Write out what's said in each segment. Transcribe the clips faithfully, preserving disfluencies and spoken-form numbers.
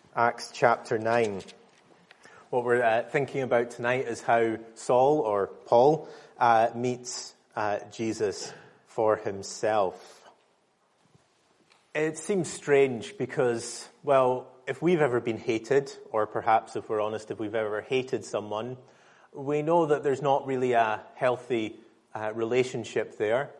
Acts chapter nine. What we're uh, thinking about tonight is how Saul, or Paul, uh, meets uh, Jesus for himself. It seems strange because, well, if we've ever been hated, or perhaps if we're honest, if we've ever hated someone, we know that there's not really a healthy uh, relationship there,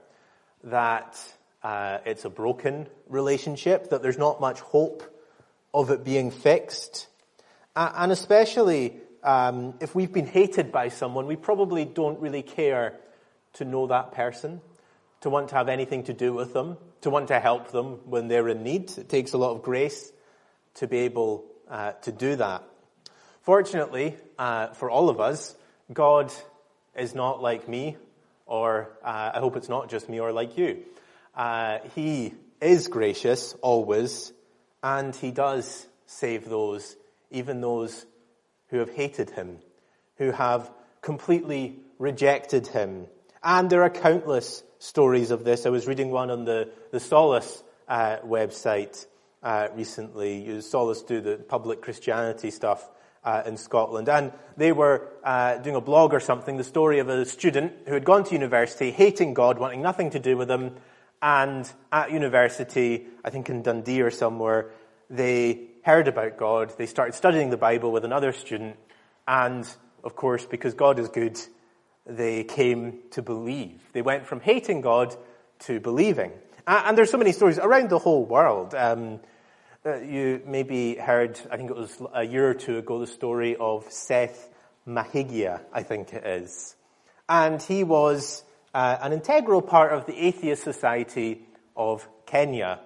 that uh, it's a broken relationship, that there's not much hope of it being fixed. Uh, and especially um, if we've been hated by someone, we probably don't really care to know that person, to want to have anything to do with them, to want to help them when they're in need. It takes a lot of grace to be able uh, to do that. Fortunately, uh, for all of us, God is not like me, or uh, I hope it's not just me, or like you. Uh, he is gracious, always, and he does save those, even those who have hated him, who have completely rejected him. And there are countless stories of this. I was reading one on the, the Solace uh, website uh, recently. You Solace do the public Christianity stuff uh, in Scotland. And they were uh, doing a blog or something, the story of a student who had gone to university, hating God, wanting nothing to do with him. And at university, I think in Dundee or somewhere, they heard about God. They started studying the Bible with another student. And, of course, because God is good, they came to believe. They went from hating God to believing. And there's so many stories around the whole world. Um, uh, you maybe heard, I think it was a year or two ago, the story of Seth Mahigia, I think it is. And he was uh, an integral part of the Atheist Society of Kenya.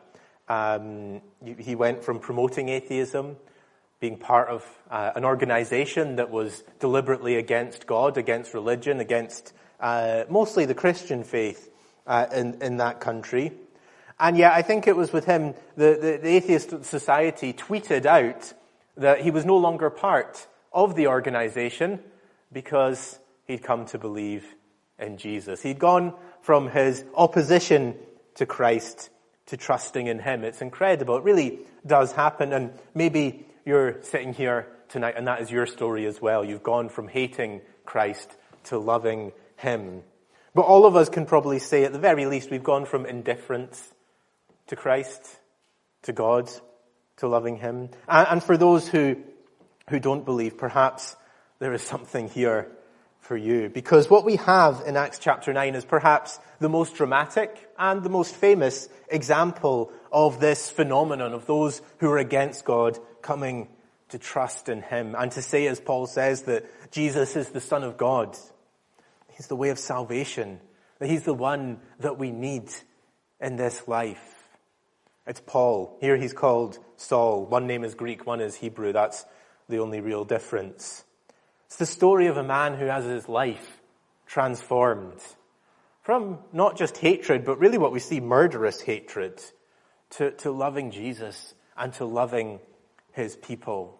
Um, he went from promoting atheism, being part of uh, an organization that was deliberately against God, against religion, against uh, mostly the Christian faith uh, in, in that country. And yet I think it was with him, the, the, the Atheist Society tweeted out that he was no longer part of the organization because he'd come to believe in Jesus. He'd gone from his opposition to Christ to trusting in him. It's incredible. It really does happen. And maybe you're sitting here tonight and that is your story as well. You've gone from hating Christ to loving him. But all of us can probably say at the very least we've gone from indifference to Christ, to God, to loving him. And, and for those who, who don't believe, perhaps there is something here for you. Because what we have in Acts chapter nine is perhaps the most dramatic and the most famous example of this phenomenon of those who are against God coming to trust in him and to say, as Paul says, that Jesus is the Son of God. He's the way of salvation. That he's the one that we need in this life. It's Paul. Here he's called Saul. One name is Greek, one is Hebrew. That's the only real difference. It's the story of a man who has his life transformed from not just hatred, but really what we see, murderous hatred, to, to loving Jesus and to loving his people.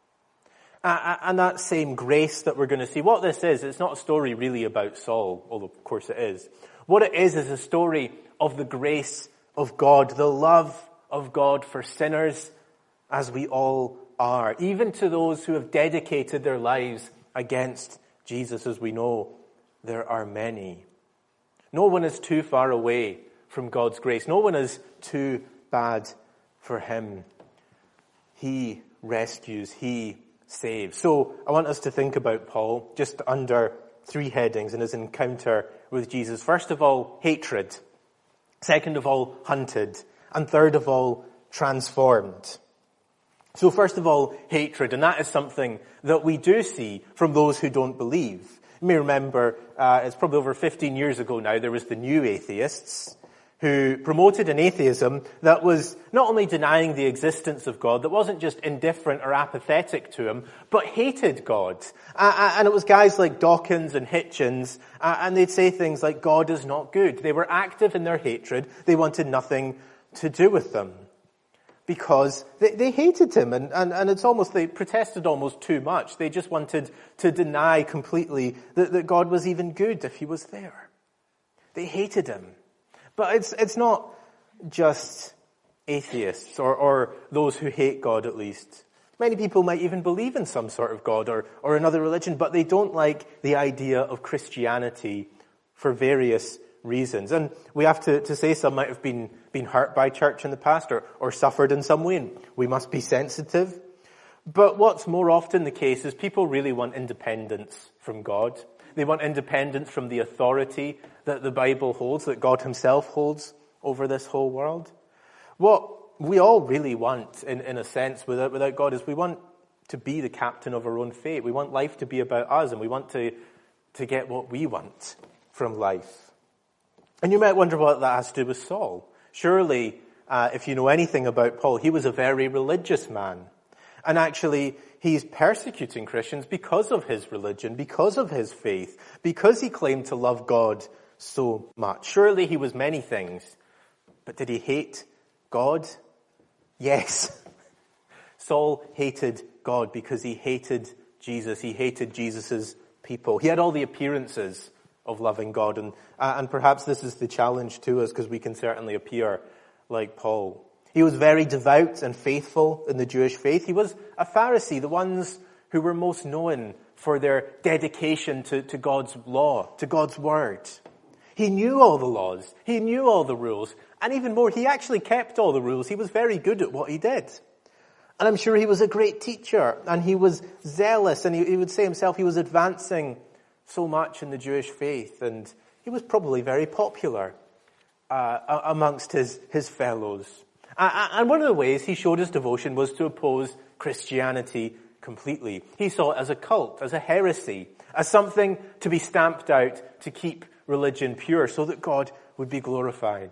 Uh, and that same grace that we're going to see, what this is, it's not a story really about Saul, although of course it is. What it is is a story of the grace of God, the love of God for sinners as we all are, even to those who have dedicated their lives against Jesus, as we know there are many. No one is too far away from God's grace. No one is too bad for him. He rescues, he saves. So I want us to think about Paul just under three headings in his encounter with Jesus. First of all, hatred. Second of all, hunted. And third of all, transformed. So first of all, hatred, and that is something that we do see from those who don't believe. You may remember, uh, it's probably over fifteen years ago now, there was the New Atheists who promoted an atheism that was not only denying the existence of God, that wasn't just indifferent or apathetic to him, but hated God. Uh, and it was guys like Dawkins and Hitchens, uh, and they'd say things like, God is not good. They were active in their hatred. They wanted nothing to do with them. Because they, they hated him, and, and, and it's almost, they protested almost too much. They just wanted to deny completely that, that God was even good if he was there. They hated him. But it's it's not just atheists or, or those who hate God, at least. Many people might even believe in some sort of God or, or another religion, but they don't like the idea of Christianity for various reasons. And we have to, to say some might have been, been hurt by church in the past or, or suffered in some way, and we must be sensitive. But what's more often the case is people really want independence from God. They want independence from the authority that the Bible holds, that God himself holds over this whole world. What we all really want, in, in a sense, without, without God, is we want to be the captain of our own fate. We want life to be about us, and we want to, to get what we want from life. And you might wonder what that has to do with Saul. Surely, uh, if you know anything about Paul, he was a very religious man. And actually, he's persecuting Christians because of his religion, because of his faith, because he claimed to love God so much. Surely he was many things. But did he hate God? Yes. Saul hated God because he hated Jesus. He hated Jesus' people. He had all the appearances of loving God. And, uh, and perhaps this is the challenge to us, because we can certainly appear like Paul. He was very devout and faithful in the Jewish faith. He was a Pharisee, the ones who were most known for their dedication to, to God's law, to God's word. He knew all the laws. He knew all the rules. And even more, he actually kept all the rules. He was very good at what he did. And I'm sure he was a great teacher, and he was zealous, and he, he would say himself he was advancing so much in the Jewish faith, and he was probably very popular uh, amongst his, his fellows. And one of the ways he showed his devotion was to oppose Christianity completely. He saw it as a cult, as a heresy, as something to be stamped out to keep religion pure so that God would be glorified.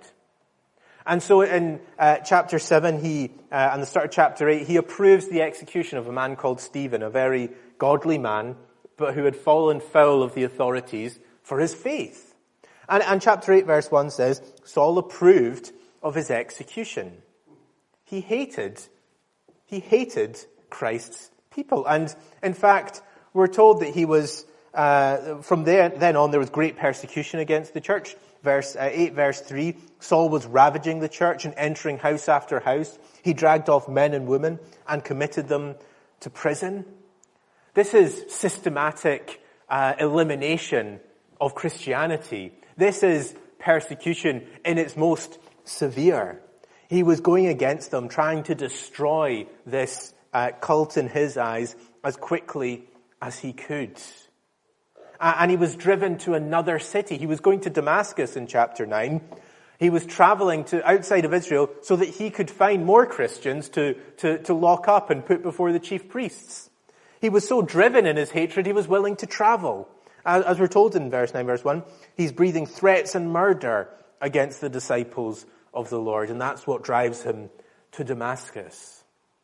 And so in uh, chapter seven, he, uh, and the start of chapter eight, he approves the execution of a man called Stephen, a very godly man, but who had fallen foul of the authorities for his faith. And, and chapter eight verse one says, Saul approved of his execution. He hated, he hated Christ's people. And in fact, we're told that he was, uh, from there, then on, there was great persecution against the church. Verse uh, eight, verse three, Saul was ravaging the church and entering house after house. He dragged off men and women and committed them to prison. This is systematic uh, elimination of Christianity. This is persecution in its most severe. He was going against them, trying to destroy this uh, cult in his eyes as quickly as he could. And he was driven to another city. He was going to Damascus in chapter nine. He was traveling to outside of Israel so that he could find more Christians to, to, to lock up and put before the chief priests. He was so driven in his hatred, he was willing to travel. As, as we're told in verse nine, verse one, he's breathing threats and murder against the disciples of the Lord. And that's what drives him to Damascus.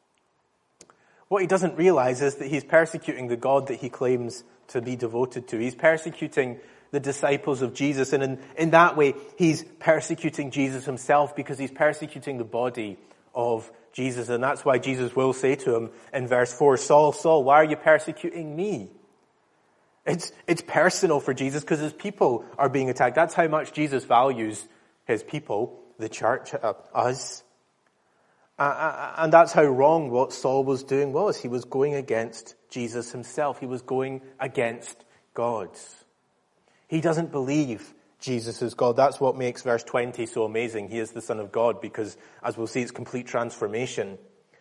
What he doesn't realize is that he's persecuting the God that he claims to be devoted to. He's persecuting the disciples of Jesus, and in, in that way, he's persecuting Jesus himself, because he's persecuting the body of Jesus. And that's why Jesus will say to him in verse four, Saul, Saul, why are you persecuting me? It's, it's personal for Jesus because his people are being attacked. That's how much Jesus values his people, the church, uh, us. Uh, and that's how wrong what Saul was doing was. He was going against Jesus himself. He was going against God. He doesn't believe Jesus is God. That's what makes verse twenty so amazing. He is the Son of God, because, as we'll see, it's complete transformation.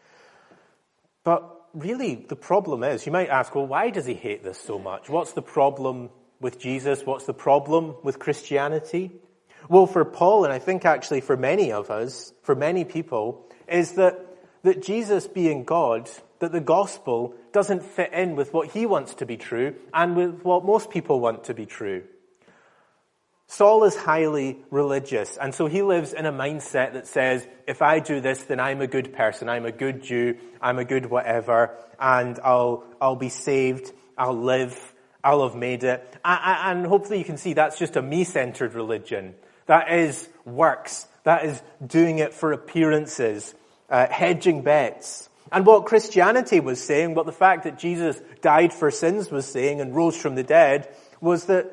But really, the problem is, you might ask, well, why does he hate this so much? What's the problem with Jesus? What's the problem with Christianity? Well, for Paul, and I think actually for many of us, for many people, is that, that Jesus being God, that the gospel doesn't fit in with what he wants to be true and with what most people want to be true. Saul is highly religious, and so he lives in a mindset that says, if I do this, then I'm a good person, I'm a good Jew, I'm a good whatever, and I'll, I'll be saved, I'll live, I'll have made it. And hopefully you can see that's just a me-centered religion. That is works. That is doing it for appearances, uh, hedging bets. And what Christianity was saying, what the fact that Jesus died for sins was saying and rose from the dead, was that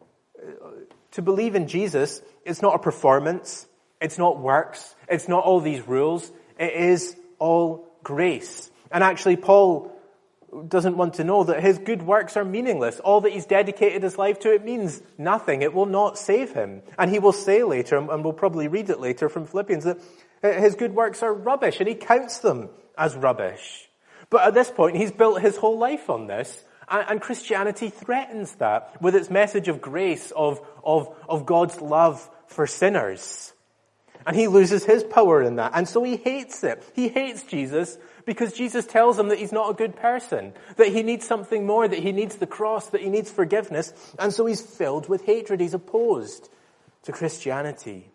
to believe in Jesus, it's not a performance, it's not works, it's not all these rules, it is all grace. And actually, Paul doesn't want to know that his good works are meaningless. All that he's dedicated his life to, it means nothing. It will not save him. And he will say later, and we'll probably read it later from Philippians, that his good works are rubbish, and he counts them as rubbish. But at this point, he's built his whole life on this, and Christianity threatens that with its message of grace, of, of, of God's love for sinners. And he loses his power in that. And so he hates it. He hates Jesus because Jesus tells him that he's not a good person, that he needs something more, that he needs the cross, that he needs forgiveness. And so he's filled with hatred. He's opposed to Christianity.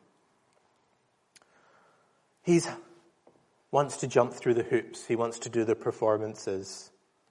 He wants to jump through the hoops. He wants to do the performances.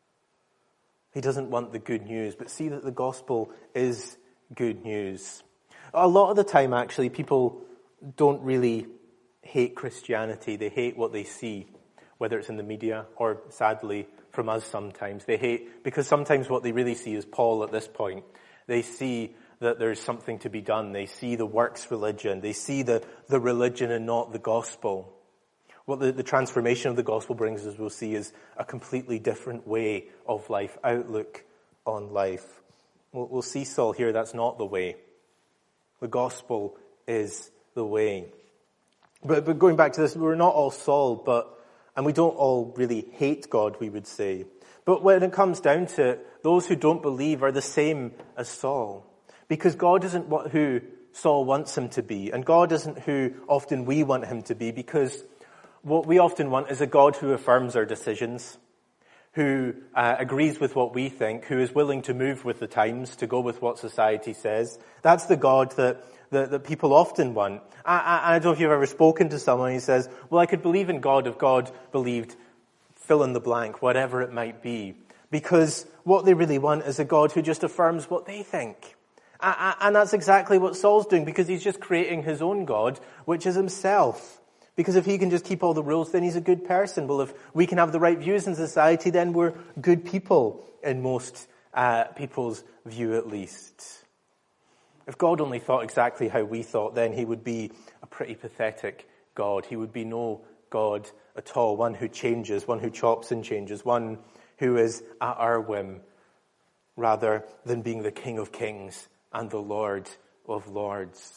He doesn't want the good news. But see that the gospel is good news. A lot of the time, actually, people don't really hate Christianity. They hate what they see, whether it's in the media or, sadly, from us sometimes. They hate, because sometimes what they really see is Paul at this point. They see that there's something to be done. They see the works religion. They see the, the religion and not the gospel. What the, the transformation of the gospel brings, as we'll see, is a completely different way of life, outlook on life. We'll, we'll see Saul here, that's not the way. The gospel is the way. But, but going back to this, we're not all Saul, but, and we don't all really hate God, we would say. But when it comes down to it, those who don't believe are the same as Saul. Because God isn't what, who Saul wants him to be, and God isn't who often we want him to be, because what we often want is a God who affirms our decisions, who uh, agrees with what we think, who is willing to move with the times, to go with what society says. That's the God that that, that people often want. I, I, I don't know if you've ever spoken to someone who says, well, I could believe in God if God believed fill in the blank, whatever it might be. Because what they really want is a God who just affirms what they think. And that's exactly what Saul's doing, because he's just creating his own God, which is himself. Because if he can just keep all the rules, then he's a good person. Well, if we can have the right views in society, then we're good people, in most uh, people's view at least. If God only thought exactly how we thought, then he would be a pretty pathetic God. He would be no God at all, one who changes, one who chops and changes, one who is at our whim, rather than being the King of Kings and the Lord of Lords.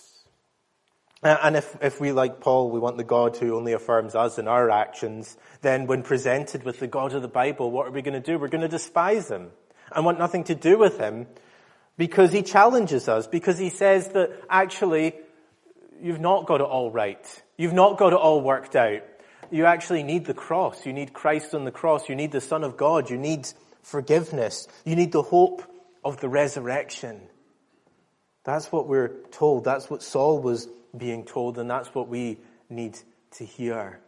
And if, if we, like Paul, we want the God who only affirms us and our actions, then when presented with the God of the Bible, what are we going to do? We're going to despise him and want nothing to do with him, because he challenges us, because he says that actually you've not got it all right. You've not got it all worked out. You actually need the cross. You need Christ on the cross. You need the Son of God. You need forgiveness. You need the hope of the resurrection. That's what we're told. That's what Saul was being told, and that's what we need to hear.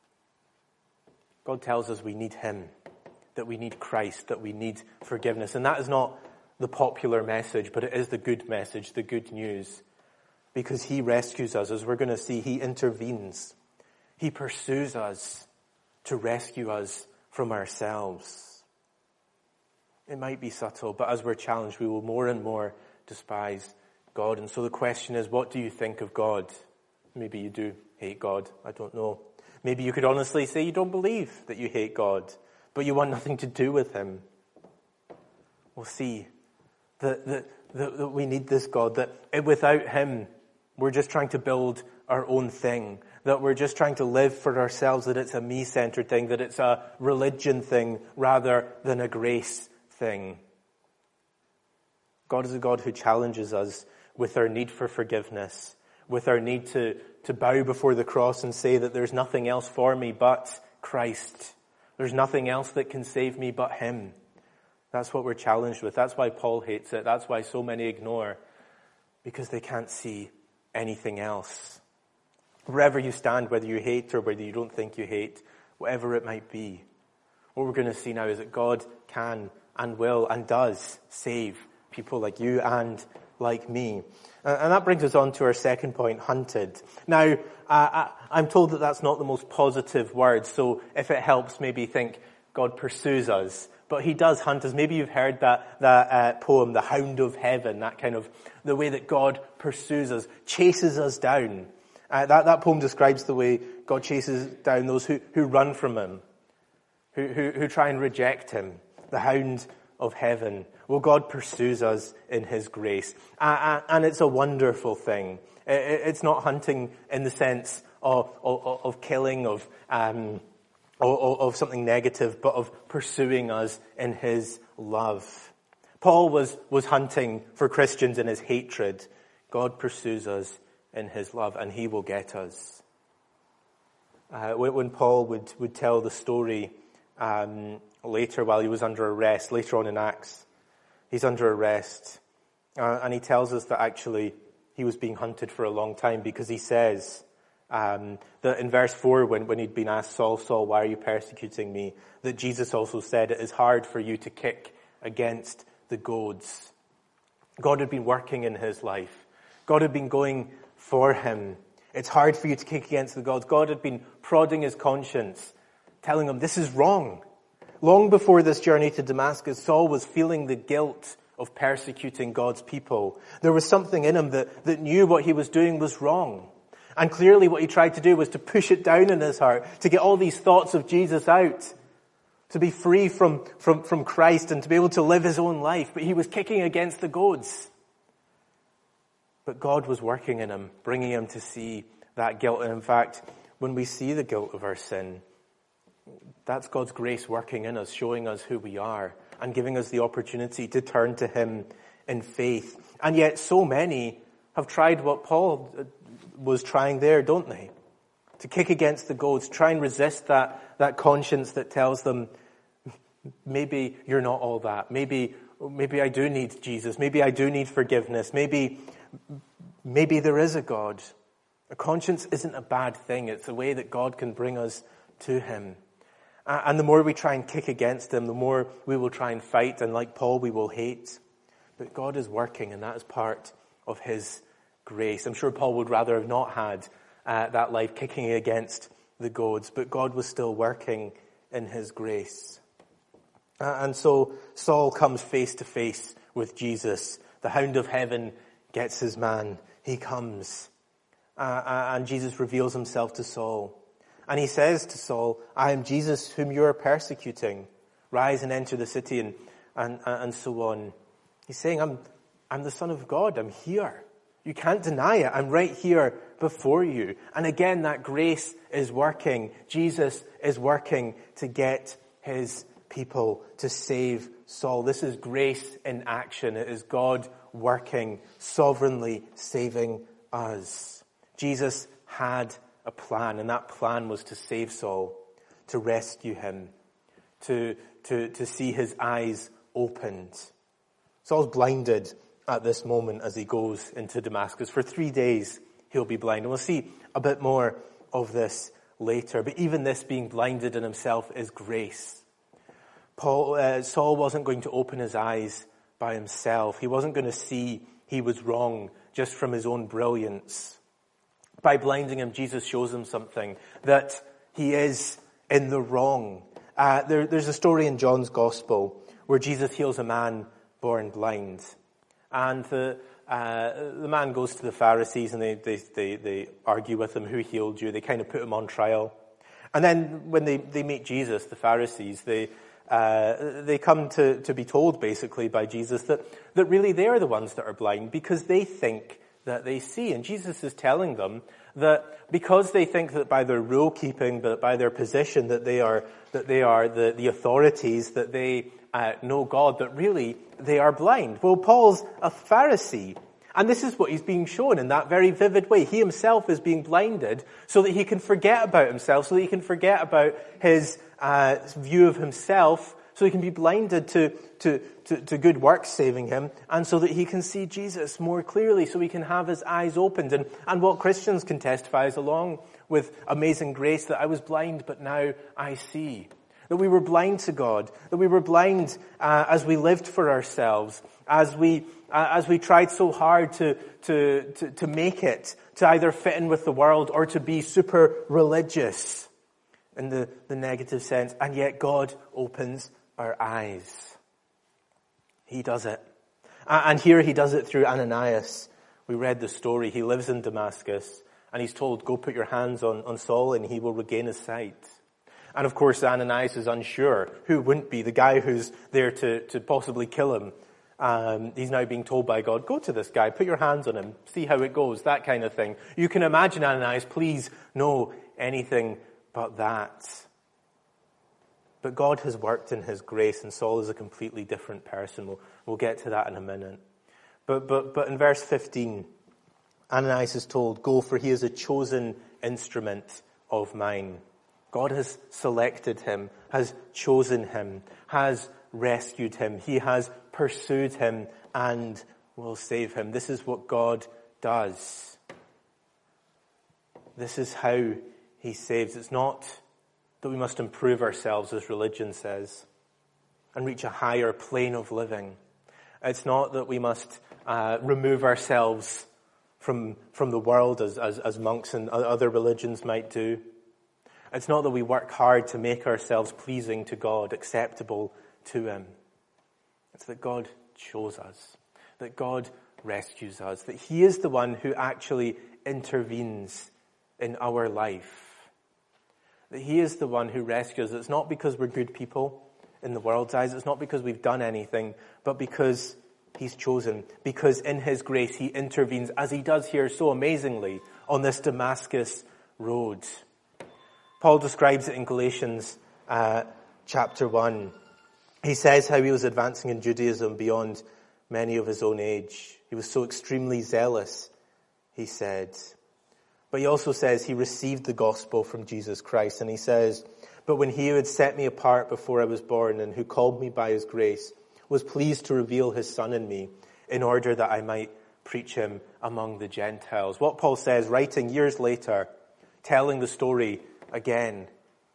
God tells us we need him, that we need Christ, that we need forgiveness. And that is not the popular message, but it is the good message, the good news. Because he rescues us, as we're going to see, he intervenes. He pursues us to rescue us from ourselves. It might be subtle, but as we're challenged, we will more and more despise God. And so the question is, what do you think of God? Maybe you do hate God. I don't know. Maybe you could honestly say you don't believe that you hate God, but you want nothing to do with him. We'll see that, that, that, that we need this God, that without him, we're just trying to build our own thing, that we're just trying to live for ourselves, that it's a me-centered thing, that it's a religion thing rather than a grace thing. God is a God who challenges us with our need for forgiveness, with our need to, to bow before the cross and say that there's nothing else for me but Christ. There's nothing else that can save me but him. That's what we're challenged with. That's why Paul hates it. That's why so many ignore, because they can't see anything else. Wherever you stand, whether you hate or whether you don't think you hate, whatever it might be, what we're going to see now is that God can and will and does save people like you and like me. And that brings us on to our second point, hunted. Now, uh, I, I'm told that that's not the most positive word, so if it helps, maybe think God pursues us. But he does hunt us. Maybe you've heard that, that uh, poem, The Hound of Heaven, that kind of, the way that God pursues us, chases us down. Uh, that, that poem describes the way God chases down those who, who run from him, who, who, who try and reject him, the hound of heaven. Well, God pursues us in his grace. Uh, and it's a wonderful thing. It's not hunting in the sense of, of, of killing, of, um, of, of something negative, but of pursuing us in his love. Paul was, was hunting for Christians in his hatred. God pursues us in his love, and he will get us. Uh, when Paul would, would tell the story um, later while he was under arrest, later on in Acts, he's under arrest, uh, and he tells us that actually he was being hunted for a long time, because he says um, that in verse four, when, when he'd been asked, Saul, Saul, why are you persecuting me? That Jesus also said, it is hard for you to kick against the goads. God had been working in his life. God had been going for him. It's hard for you to kick against the gods. God had been prodding his conscience, telling him this is wrong. Long before this journey to Damascus, Saul was feeling the guilt of persecuting God's people. There was something in him that, that knew what he was doing was wrong. And clearly what he tried to do was to push it down in his heart, to get all these thoughts of Jesus out, to be free from, from, from Christ and to be able to live his own life. But he was kicking against the goads. But God was working in him, bringing him to see that guilt. And in fact, when we see the guilt of our sin, that's God's grace working in us, showing us who we are and giving us the opportunity to turn to him in faith. And yet so many have tried what Paul was trying there, don't they? To kick against the goads, try and resist that, that conscience that tells them, maybe you're not all that. Maybe, maybe I do need Jesus. Maybe I do need forgiveness. Maybe, maybe there is a God. A conscience isn't a bad thing. It's a way that God can bring us to him. And the more we try and kick against him, the more we will try and fight. And like Paul, we will hate. But God is working, and that is part of his grace. I'm sure Paul would rather have not had uh, that life kicking against the goads, but God was still working in his grace. Uh, and so Saul comes face to face with Jesus. The hound of heaven gets his man. He comes. Uh, and Jesus reveals himself to Saul. And he says to Saul, I am Jesus whom you are persecuting. Rise and enter the city, and, and, and so on. He's saying, I'm, I'm the Son of God. I'm here. You can't deny it. I'm right here before you. And again, that grace is working. Jesus is working to get his people, to save Saul. This is grace in action. It is God working, sovereignly saving us. Jesus had a plan, and that plan was to save Saul, to rescue him, to, to, to see his eyes opened. Saul's blinded at this moment as he goes into Damascus. For three days, he'll be blind. And we'll see a bit more of this later. But even this being blinded in himself is grace. Paul, uh, Saul wasn't going to open his eyes by himself. He wasn't going to see he was wrong just from his own brilliance. By blinding him, Jesus shows him something, that he is in the wrong. Uh, there, there's a story in John's Gospel where Jesus heals a man born blind. And the, uh, the man goes to the Pharisees and they, they, they, they argue with him, who healed you? They kind of put him on trial. And then when they, they meet Jesus, the Pharisees, they, uh, they come to, to be told basically by Jesus that, that really they are the ones that are blind because they think that they see. And Jesus is telling them that because they think that by their rule keeping, that by their position, that they are, that they are the, the authorities, that they uh, know God, that really they are blind. Well, Paul's a Pharisee. And this is what he's being shown in that very vivid way. He himself is being blinded so that he can forget about himself, so that he can forget about his uh, view of himself, so he can be blinded to, to, to, to good works saving him, and so that he can see Jesus more clearly, so he can have his eyes opened. And, and what Christians can testify is along with amazing grace that I was blind, but now I see. That we were blind to God, that we were blind uh, as we lived for ourselves, as we uh, as we tried so hard to, to to to make it, to either fit in with the world or to be super religious in the, the negative sense, and yet God opens our eyes. He does it. Uh, and here he does it through Ananias. We read the story. He lives in Damascus, and he's told, go put your hands on, on Saul and he will regain his sight. And of course, Ananias is unsure. Who wouldn't be? The guy who's there to, to possibly kill him. Um, he's now being told by God, go to this guy, put your hands on him, see how it goes, that kind of thing. You can imagine Ananias, please, no, anything but that. But God has worked in his grace, and Saul is a completely different person. We'll, we'll get to that in a minute. But, but, but in verse fifteen, Ananias is told, go, for he is a chosen instrument of mine. God has selected him, has chosen him, has rescued him. He has pursued him and will save him. This is what God does. This is how he saves. It's not that we must improve ourselves, as religion says, and reach a higher plane of living. It's not that we must uh, remove ourselves from from the world as, as, as monks and other religions might do. It's not that we work hard to make ourselves pleasing to God, acceptable to him. It's that God chose us, that God rescues us, that he is the one who actually intervenes in our life. That he is the one who rescues us. It's not because we're good people in the world's eyes. It's not because we've done anything, but because he's chosen. Because in his grace he intervenes, as he does here so amazingly on this Damascus road. Paul describes it in Galatians uh, chapter one. He says how he was advancing in Judaism beyond many of his own age. He was so extremely zealous, he said. But he also says he received the gospel from Jesus Christ. And he says, but when he who had set me apart before I was born and who called me by his grace was pleased to reveal his Son in me in order that I might preach him among the Gentiles. What Paul says, writing years later, telling the story again,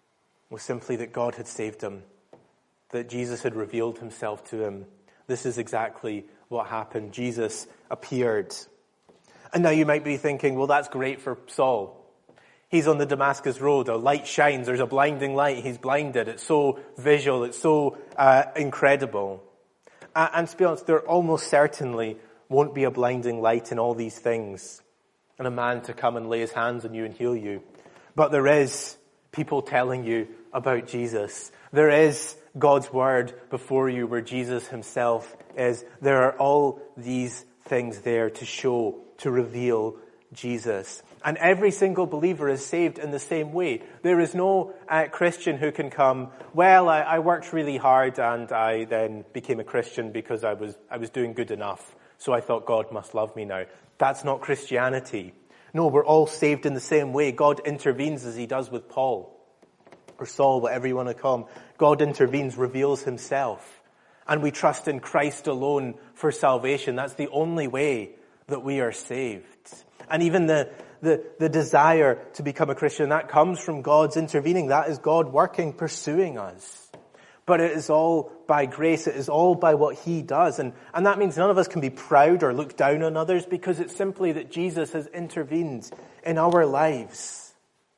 was simply that God had saved him, that Jesus had revealed himself to him. This is exactly what happened. Jesus appeared. And now you might be thinking, well, that's great for Saul. He's on the Damascus road, a light shines, there's a blinding light, he's blinded, it's so visual, it's so uh, incredible. Uh, and to be honest, there almost certainly won't be a blinding light in all these things, and a man to come and lay his hands on you and heal you. But there is people telling you about Jesus. There is God's word before you where Jesus himself is. There are all these things there to show, to reveal Jesus. And every single believer is saved in the same way. There is no uh, Christian who can come, well, I, I worked really hard and I then became a Christian because I was I was doing good enough. So I thought God must love me now. That's not Christianity. No, we're all saved in the same way. God intervenes as he does with Paul or Saul, whatever you want to call him. God intervenes, reveals himself. And we trust in Christ alone for salvation. That's the only way that we are saved. And even the, the, the desire to become a Christian, that comes from God's intervening. That is God working, pursuing us. But it is all by grace. It is all by what he does. And, and that means none of us can be proud or look down on others because it's simply that Jesus has intervened in our lives.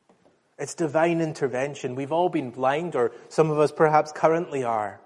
It's divine intervention. We've all been blind, or some of us perhaps currently are.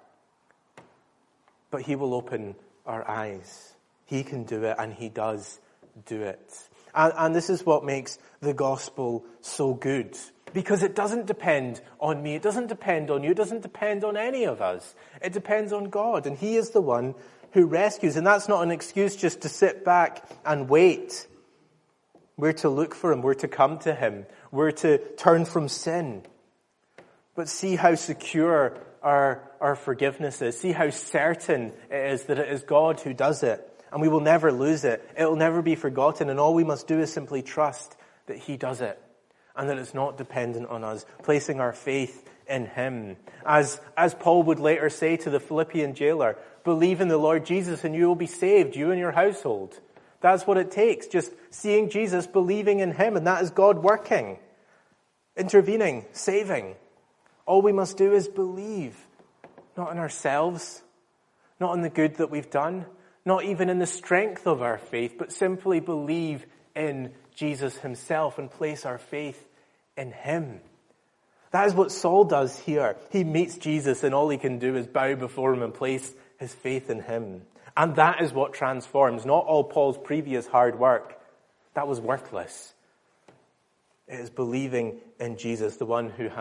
But he will open our eyes. He can do it, and he does do it. And, and this is what makes the gospel so good. Because it doesn't depend on me. It doesn't depend on you. It doesn't depend on any of us. It depends on God. And he is the one who rescues. And that's not an excuse just to sit back and wait. We're to look for him. We're to come to him. We're to turn from sin. But see how secure our, our forgiveness is. See how certain it is that it is God who does it. And we will never lose it. It will never be forgotten. And all we must do is simply trust that he does it. And that it's not dependent on us, placing our faith in him. As, as Paul would later say to the Philippian jailer, believe in the Lord Jesus and you will be saved, you and your household. That's what it takes, just seeing Jesus, believing in him, and that is God working, intervening, saving. All we must do is believe, not in ourselves, not in the good that we've done, not even in the strength of our faith, but simply believe in Jesus himself and place our faith in him. That is what Saul does here. He meets Jesus and all he can do is bow before him and place his faith in him. And that is what transforms. Not all Paul's previous hard work. That was worthless. It is believing in Jesus, the one who has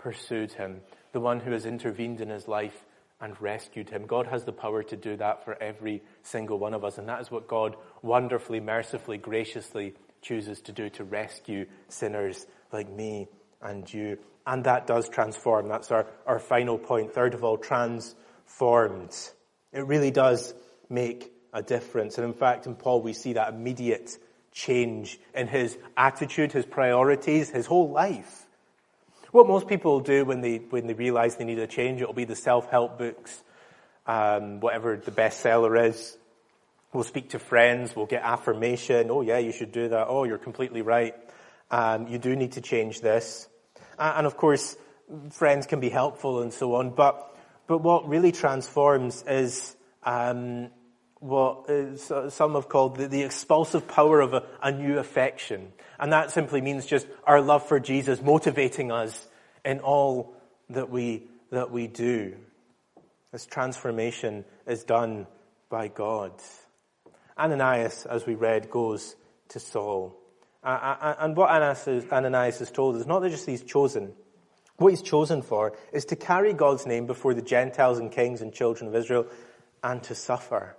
pursued him, the one who has intervened in his life and rescued him. God has the power to do that for every single one of us, and that is what God wonderfully, mercifully, graciously chooses to do, to rescue sinners like me and you. And that does transform. That's our, our final point. Third of all, transformed. It really does make a difference. And in fact, in Paul, we see that immediate change in his attitude, his priorities, his whole life. What most people do when they when they realize they need a change, it'll be the self-help books, um, whatever the bestseller is. We'll speak to friends, we'll get affirmation. Oh yeah, you should do that. Oh, you're completely right. Um, you do need to change this. Uh, and of course, friends can be helpful and so on. But but what really transforms is um, what is, uh, some have called the, the expulsive power of a, a new affection. And that simply means just our love for Jesus motivating us in all that we that we do. This transformation is done by God. Ananias, as we read, goes to Saul. Uh, and what Ananias, Ananias is told is not that just he's chosen. What he's chosen for is to carry God's name before the Gentiles and kings and children of Israel and to suffer.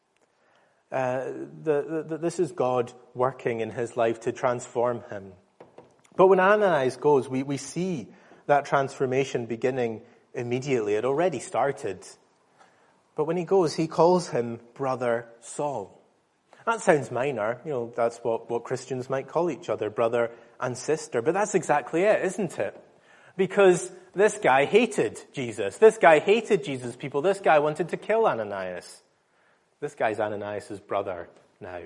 Uh, the, the, this is God working in his life to transform him. But when Ananias goes, we, we see that transformation beginning immediately. It already started. But when he goes, he calls him Brother Saul. That sounds minor. You know, that's what, what Christians might call each other, brother and sister. But that's exactly it, isn't it? Because this guy hated Jesus. This guy hated Jesus' people. This guy wanted to kill Ananias. This guy's Ananias' brother now.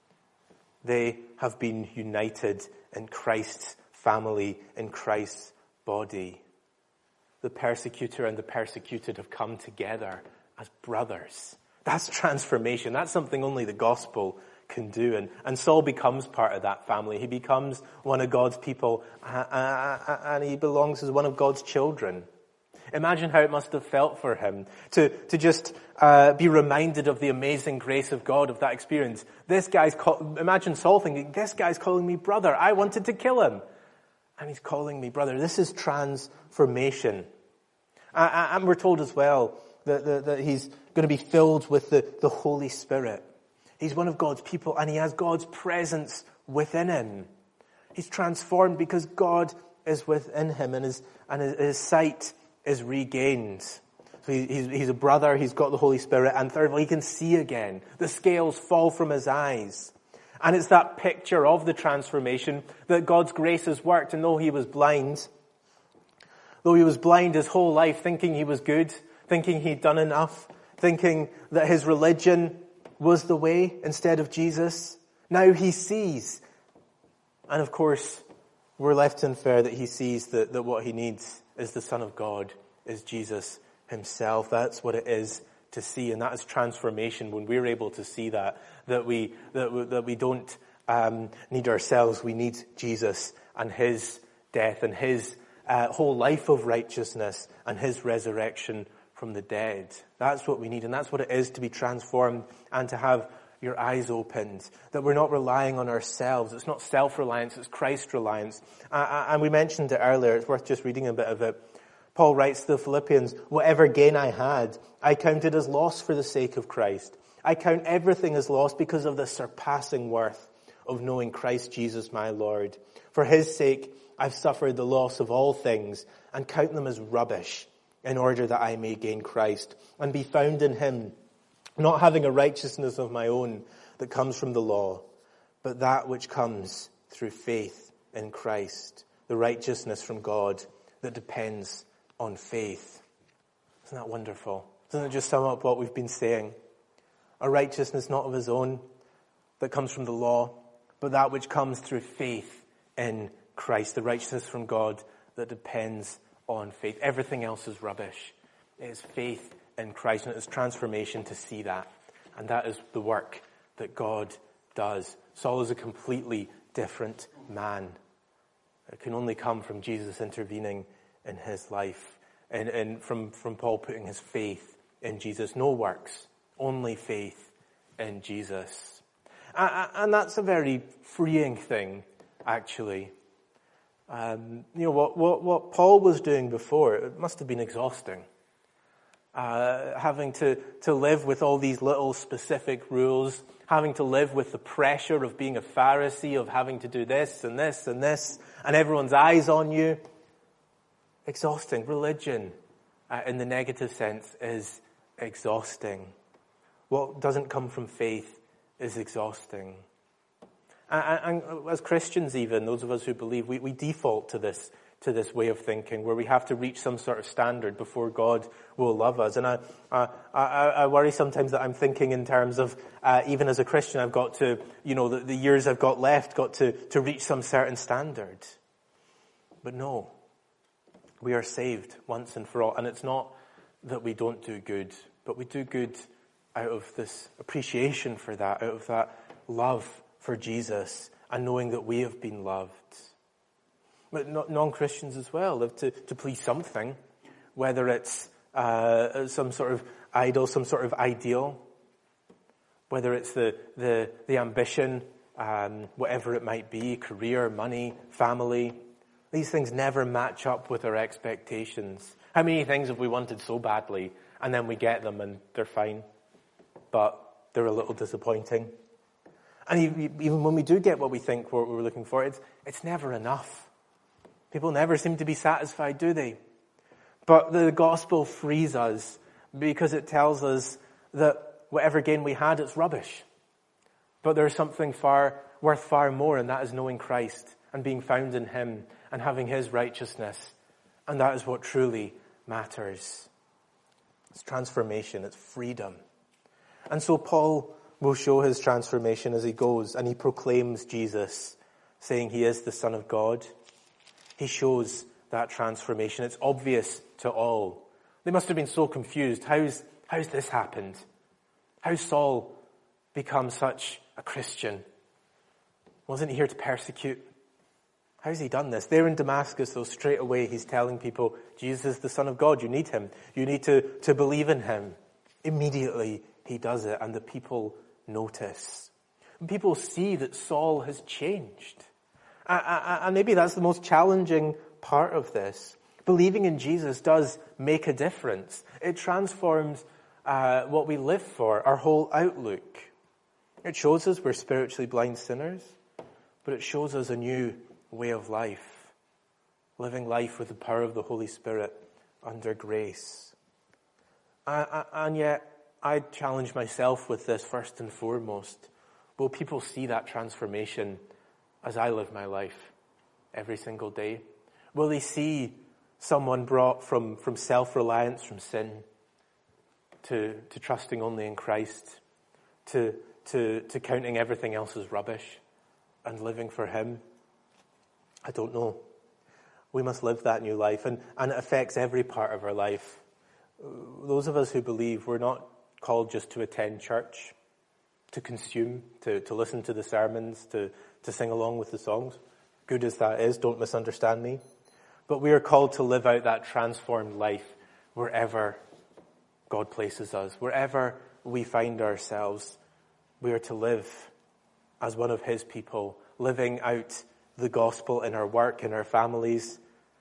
They have been united in Christ's family, in Christ's body. The persecutor and the persecuted have come together as brothers. That's transformation. That's something only the gospel can do. And, and Saul becomes part of that family. He becomes one of God's people, and he belongs as one of God's children. Imagine how it must have felt for him to, to just uh, be reminded of the amazing grace of God, of that experience. This guy's call, imagine Saul thinking, this guy's calling me brother. I wanted to kill him. And he's calling me brother. This is transformation. Uh, and we're told as well that, that, that he's going to be filled with the, the Holy Spirit. He's one of God's people and he has God's presence within him. He's transformed because God is within him and his, and his, his sight is regained. So he, he's, he's a brother, he's got the Holy Spirit, and thirdly, he can see again. The scales fall from his eyes. And it's that picture of the transformation that God's grace has worked. And though he was blind, though he was blind his whole life, thinking he was good, thinking he'd done enough, thinking that his religion was the way instead of Jesus, now he sees. And of course, we're left to infer that he sees that, that what he needs is the Son of God, is Jesus himself. That's what it is to see, and that is transformation when we're able to see that, that we that we, that we don't um, need ourselves, we need Jesus and his death and his uh, whole life of righteousness and his resurrection from the dead. That's what we need, and that's what it is to be transformed and to have your eyes opened, that we're not relying on ourselves. It's not self-reliance, it's Christ-reliance. Uh, and we mentioned it earlier, it's worth just reading a bit of it. Paul writes to the Philippians, whatever gain I had, I counted as loss for the sake of Christ. I count everything as loss because of the surpassing worth of knowing Christ Jesus my Lord. For his sake, I've suffered the loss of all things and count them as rubbish in order that I may gain Christ and be found in him, not having a righteousness of my own that comes from the law, but that which comes through faith in Christ, the righteousness from God that depends on faith. Isn't that wonderful? Doesn't it just sum up what we've been saying? A righteousness not of his own that comes from the law, but that which comes through faith in Christ, the righteousness from God that depends on faith. Everything else is rubbish. It is faith in Christ, and it is transformation to see that. And that is the work that God does. Saul is a completely different man. It can only come from Jesus intervening in his life, and, and from, from Paul putting his faith in Jesus. No works, only faith in Jesus. And that's a very freeing thing, actually. Um, you know, what, what, what Paul was doing before, it must have been exhausting. Uh, having to, to live with all these little specific rules, having to live with the pressure of being a Pharisee, of having to do this and this and this, and everyone's eyes on you. Exhausting. Religion, uh, in the negative sense, is exhausting. What doesn't come from faith is exhausting. And, and as Christians even, those of us who believe, we, we default to this to this way of thinking where we have to reach some sort of standard before God will love us. And I I, I, I worry sometimes that I'm thinking in terms of, uh, even as a Christian, I've got to, you know, the, the years I've got left, got to, to reach some certain standard. But no, we are saved once and for all. And it's not that we don't do good, but we do good out of this appreciation for that, out of that love for Jesus and knowing that we have been loved. But non-Christians as well live to, to please something, whether it's uh, some sort of idol, some sort of ideal, whether it's the the, the ambition, um, whatever it might be, career, money, family. These things never match up with our expectations. How many things have we wanted so badly, and then we get them and they're fine, but they're a little disappointing? And even when we do get what we think what we're looking for, it's it's never enough. People never seem to be satisfied, do they? But the gospel frees us because it tells us that whatever gain we had, it's rubbish. But there's something far worth far more, and that is knowing Christ and being found in him and having his righteousness. And that is what truly matters. It's transformation, it's freedom. And so Paul will show his transformation as he goes and he proclaims Jesus, saying he is the Son of God. He shows that transformation. It's obvious to all. They must have been so confused. How's, how's this happened? How's Saul become such a Christian? Wasn't he here to persecute? How's he done this? There in Damascus, though, straight away he's telling people, Jesus is the Son of God. You need him. You need to, to believe in him. Immediately he does it, and the people notice. And people see that Saul has changed. And maybe that's the most challenging part of this. Believing in Jesus does make a difference. It transforms uh, what we live for, our whole outlook. It shows us we're spiritually blind sinners, but it shows us a new way of life, living life with the power of the Holy Spirit under grace. And yet, I challenge myself with this first and foremost. Will people see that transformation as I live my life every single day? Will they see someone brought from, from self-reliance, from sin, to, to trusting only in Christ, to, to, to counting everything else as rubbish and living for him? I don't know. We must live that new life, and, and it affects every part of our life. Those of us who believe, we're not called just to attend church, to consume, to, to listen to the sermons, to, to sing along with the songs. Good as that is, don't misunderstand me. But we are called to live out that transformed life wherever God places us. Wherever we find ourselves, we are to live as one of his people, living out the gospel in our work, in our families,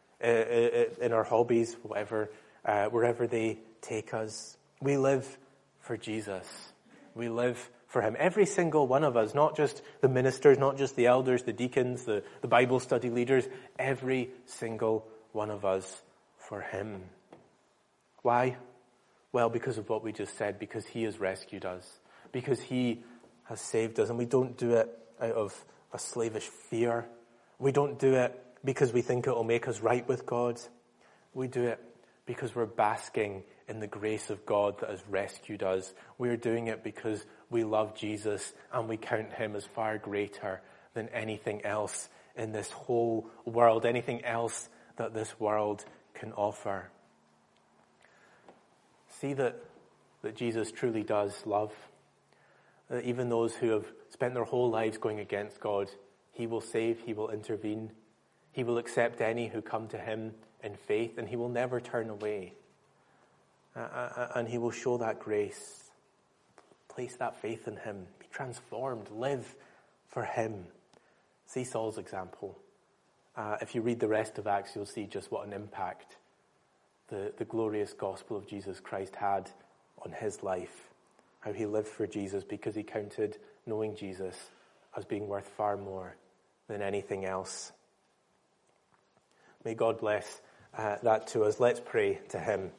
in our hobbies, whatever, uh, wherever they take us. We live for Jesus. We live for him. Every single one of us, not just the ministers, not just the elders, the deacons, the, the Bible study leaders, every single one of us for him. Why? Well, because of what we just said, because he has rescued us, because he has saved us, and we don't do it out of a slavish fear. We don't do it because we think it will make us right with God. We do it because we're basking in the grace of God that has rescued us. We're doing it because we love Jesus and we count him as far greater than anything else in this whole world, anything else that this world can offer. See that, that Jesus truly does love. That even those who have spent their whole lives going against God, he will save, he will intervene. He will accept any who come to him in faith, and he will never turn away. Uh, and he will show that grace. Place that faith in him. Be transformed. Live for him. See Saul's example. Uh, if you read the rest of Acts, you'll see just what an impact the, the glorious gospel of Jesus Christ had on his life, how he lived for Jesus because he counted knowing Jesus as being worth far more than anything else. May God bless uh, that to us. Let's pray to him.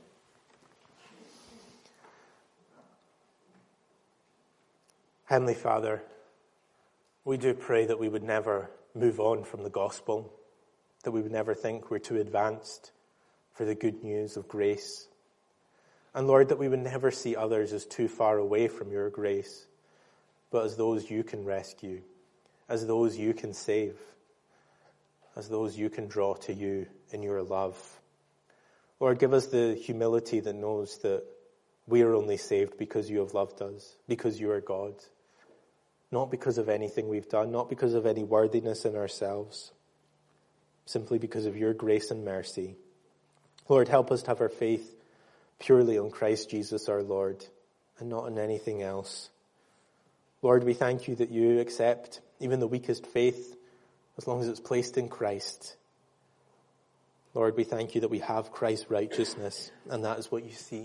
Heavenly Father, we do pray that we would never move on from the gospel, that we would never think we're too advanced for the good news of grace. And Lord, that we would never see others as too far away from your grace, but as those you can rescue, as those you can save, as those you can draw to you in your love. Lord, give us the humility that knows that we are only saved because you have loved us, because you are God, not because of anything we've done, not because of any worthiness in ourselves, simply because of your grace and mercy. Lord, help us to have our faith purely on Christ Jesus our Lord and not on anything else. Lord, we thank you that you accept even the weakest faith as long as it's placed in Christ. Lord, we thank you that we have Christ's righteousness, and that is what you see.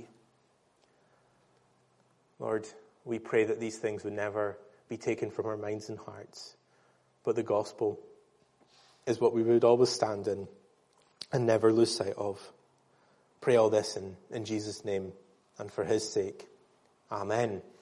Lord, we pray that these things would never be taken from our minds and hearts, but the gospel is what we would always stand in and never lose sight of. Pray all this in, in Jesus' name and for his sake. Amen.